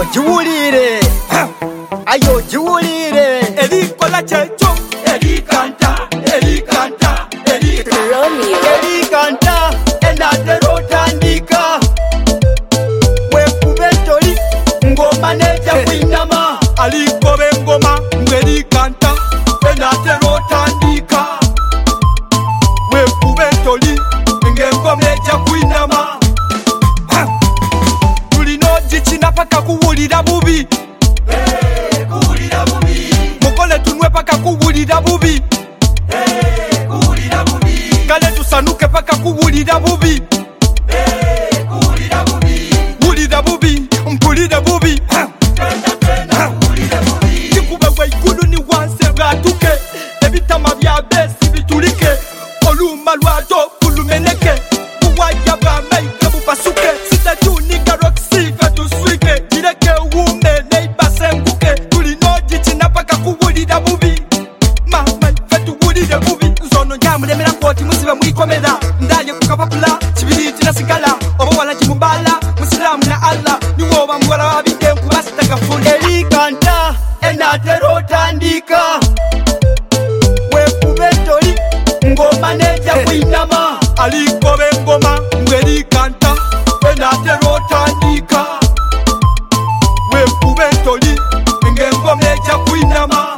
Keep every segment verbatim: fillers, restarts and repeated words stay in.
jiwulire ayo jiwulire erikola checho erikanta erikanta erikanta enatera otandika wekubetoli ngoma neja kwinama alikobe ngoma ngwerikanta enatera otandika wekubetoli ngengoma neja kwinama tulinojichina paka kuwulira bubi hey, kuwulira bubi mukole tunwe paka kuwulira bubi hey, kuwulira bubi kale tusanuke paka kuwulira bubi hey, kuwulira bubi wulira bubi mpulire bubi kikuba waigulu ni wanse bwatuke ebitama bya besi bitulike oluma lwato kulumeneke buwaya bwamaike bupasuke sitatuniga roksi fetuswike gireke wume neibasenguke tulinogikina paka kuwulira bubi mama fetuwulire bubi nzono njamuremera ngoti muzibe mwikomera ndaye kukapapula kibiri kinasigala oba wanakimubala musilamu na Allah niwoba mwala wabidenku basitagafuna erikanta enatera otandika wekubetoli ngoma neja kwinama alikobe ngoma ngwerikanta enatera otandika wekubetoli ngengoma eja kwinama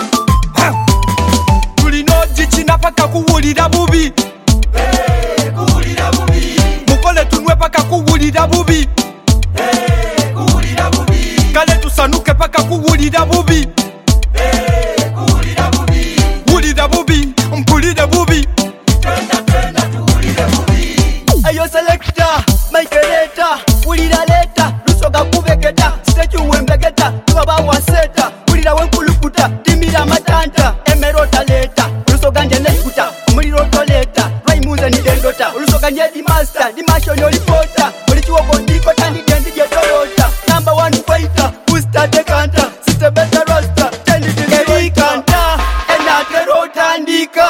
tulinogikina paka kuwulira bubi hey, kuwulira bubi mukole tunwe paka kuwulira bubi hey, kuwulira bubi kale tusanuke paka kuwulira bubi hey, kuwulira bubi wulira bubi mpulire bubi twenda twenda tuwulire bubi ayo selector maikeleta wulira leta lusoga kubeketa sitekiwembegeta tubaba waseta wulira wenkulukuta timira matanta emerota leta lusoga nje neikuta omuliro toleta lwaimunze nidendota olusoga nje dimaster dimashoni olipota olikiwoko ndikota ndidendi jetolota number one fighter booster dekanta sitebeta roster erikanta enatera otandika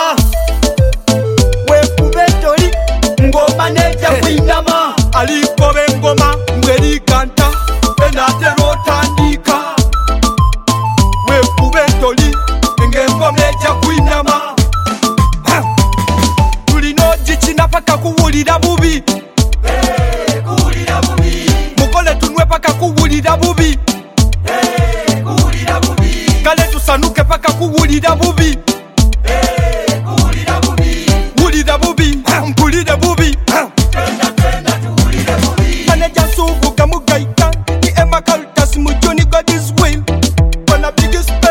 wekubetoli ngoma neja kwinama alikobe ngoma ngwerikanta enatera otandika wekubetoli ngengoma eja kwinama tulinogikina paka kuwulira bubi hey, kuwulira bubi mukole tunwe paka kuwulira bubi hey, kuwulira bubi kale tusanuke paka kuwulira bubi hey, kuwulira bubi wulira bubi mpulire bubi twenda twenda tuwulire bubi manager sugu kamugaita ni emakaltas mujoni god is will wana biggest